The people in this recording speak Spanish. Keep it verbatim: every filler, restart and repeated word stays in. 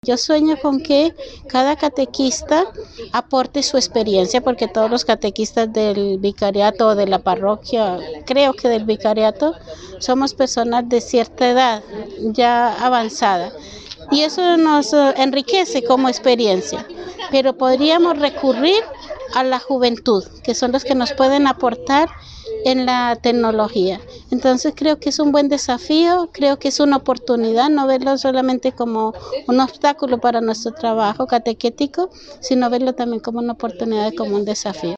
Yo sueño con que cada catequista aporte su experiencia, porque todos los catequistas del vicariato o de la parroquia, creo que del vicariato, somos personas de cierta edad, ya avanzada. Y eso nos enriquece como experiencia, pero podríamos recurrir a la juventud, que son los que nos pueden aportar en la tecnología. Entonces creo que es un buen desafío, creo que es una oportunidad, no verlo solamente como un obstáculo para nuestro trabajo catequético, sino verlo también como una oportunidad y como un desafío.